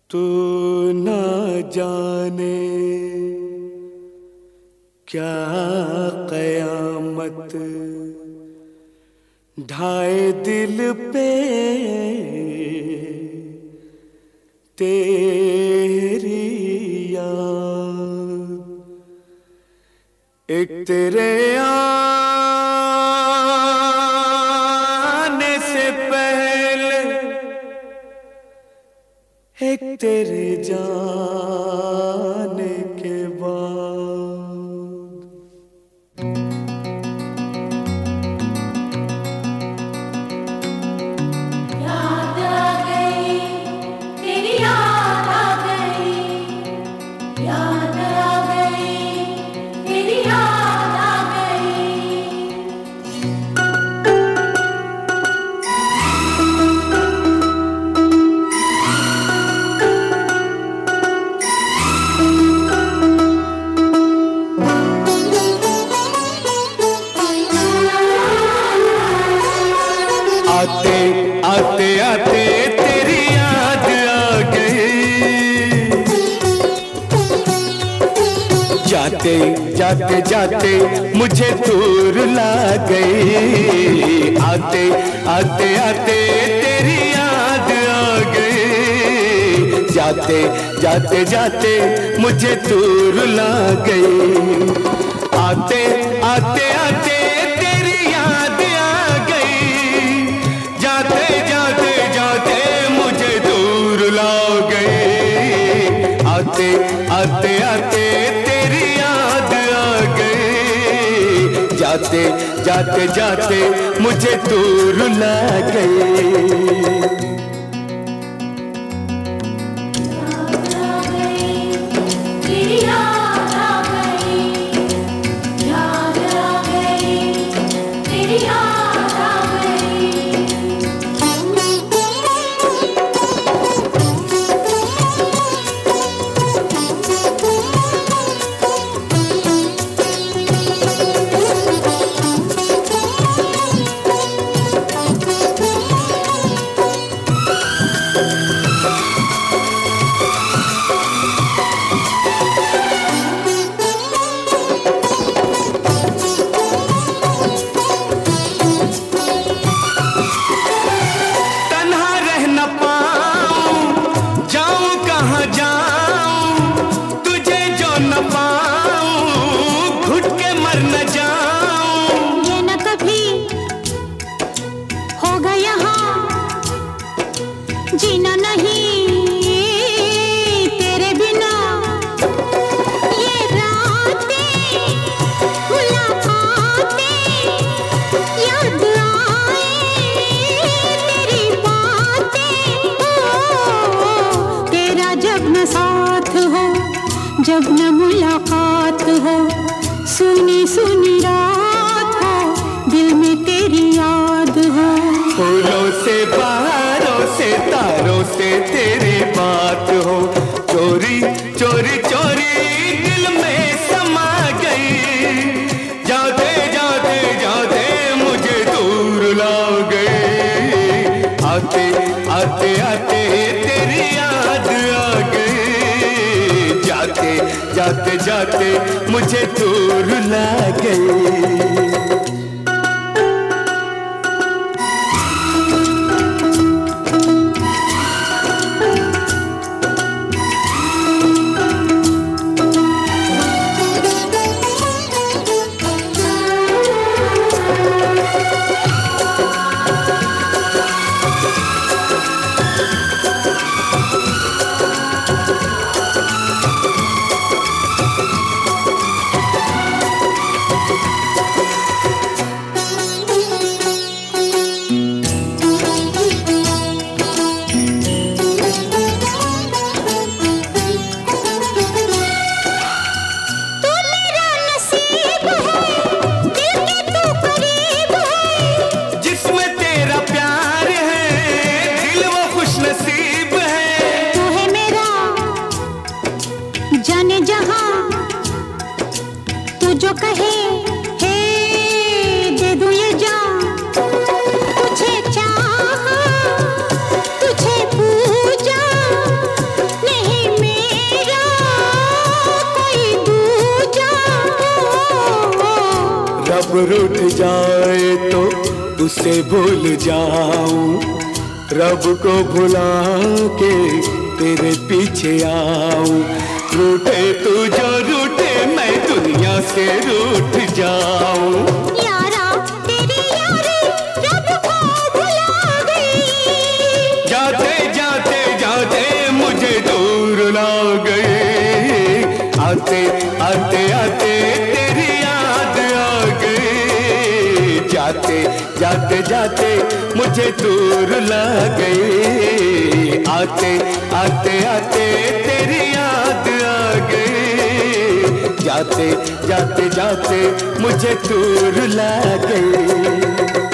तू ना जाने क्या कयामत ढाए दिल पे तेरी याद। एक तेरे आने से पहले एक तेरे जाने के बाद। याद आ गई तेरी, याद आ गई, याद आ गई तेरी, याद आ गई। आते आते आते तेरी याद आ गई, जाते जाते जाते मुझे दूर ला गई। आते आते आते तेरी याद आ गई, जाते जाते जाते मुझे दूर ला गई। आते आते आते तेरी याद आ गई, जाते जाते जाते मुझे दूर ला गई। आते आते आते तेरी याद आ गई, जाते जाते जाते मुझे दूर ला गई। तेरी याद आ गई, याद आ गई, तेरी याद आ गई। तन्हा रह न पाऊं, जाऊं कहाँ जाऊं, तुझे जो न पाऊं, घुट के मर न जाऊं। ये न कभी होगा यहाँ, जीना नहीं तेरे बिना। ये रातें मुलाकातें याद आए, तेरी बातें तेरा जब न साथ हो, जब न मुलाकात हो, सुनी सुनी रात हो, दिल में तेरी याद हो। फूलों से बहारों से तारों से तेरी बात हो, चोरी चोरी चोरी दिल में समा गई। जाते जाते जाते मुझे दूर ला गई। आते आते आते तेरी याद आ गई, जाते जाते जाते मुझे दूर ला गई। रूठ जाए तो उसे भूल जाऊं, रब को भुला के तेरे पीछे आऊं। रूठे तू जो रूठे मैं दुनिया से रूठ जाऊं। यारा तेरी यारी रब को भुला गई, जाते जाते जाते मुझे दूर ला गए, आते आते आते तेरी याद आ गई। जाते जाते जाते मुझे दूर ला गए, आते आते आते तेरी याद आ गई। जाते जाते जाते मुझे दूर ला गए।